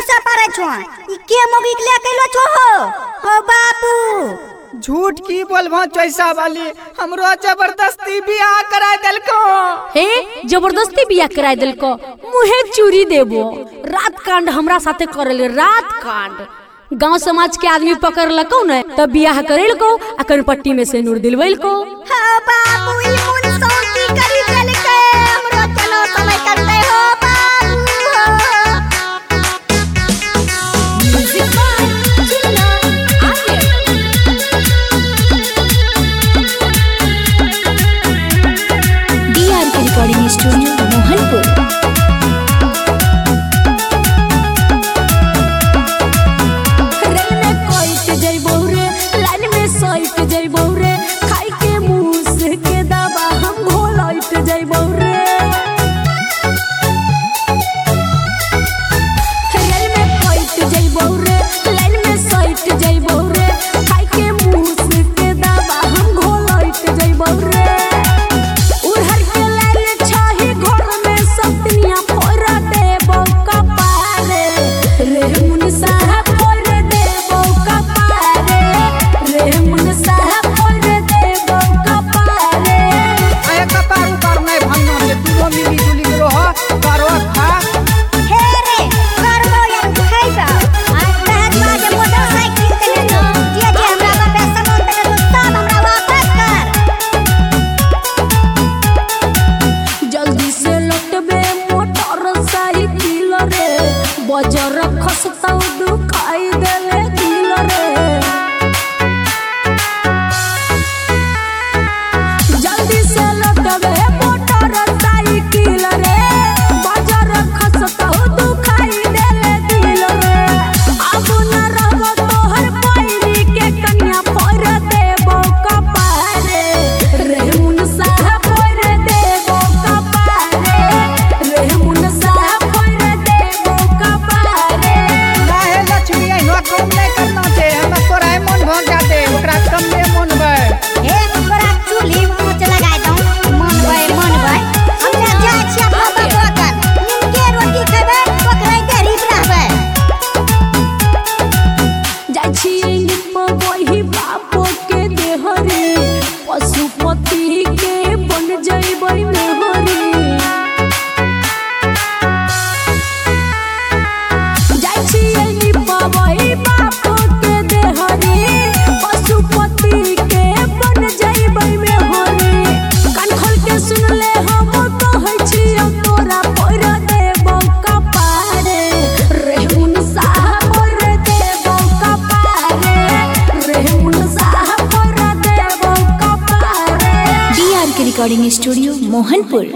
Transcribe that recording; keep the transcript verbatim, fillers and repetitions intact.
गुस्सा पारे छो ई के मोगी ले कैलो छो हो हो बाबू झूठ की बोलबो चैसा वाली हमरो जबरदस्ती बियाह कराय देलको। हे जबरदस्ती बियाह कराय देलको मुहे चूरी देबो। रात कांड हमरा साथे करले रात कांड। गांव समाज के आदमी पकड़ लको न तब बियाह करेलको आ कनपट्टी में से नूर दिलवेलको। हां बाबू ई मुन सोती करी देलके हमरो चलो समय करते हो बाबू। म्यूजिक बाय जिन्ना आगे डीआर के रिकॉर्डिंग स्टूडियो मोहनपुर। बजर खसता दुखाई देले दिल रे जल्दी से लटबे मोटर साइकिल रे बजर खसता दुखाई देले दिल रे अब न रहबो तोहर पैरी के कन्या फोर देबो कपारे रे मुन साहब फोर देबो कपारे रे मुन साहब कम नहीं करना छे हम तोरा मन भ जाते ओकरा कम में मन भय ए तोरा चूल्ही मोच लगाय दऊ मन भय मन भय हम जा जाय छी अपना बबुआ का निमके रोटी खेबे पकड़ै गरीब रहबे जाय छी निम वही बापो के देहरे पशुपति के बन जइबै मेहरी जाय छी निम वही बापो के देहरे पशुपति के बन जइबै मेहरी कान खोल के सुन ले हम कहै छी तोरा पर देबो कपारे रे मुन साहब पर देबो कपारे रे मुन साहब पर देबो कपारे। डीआर के रिकॉर्डिंग स्टूडियो मोहनपुर।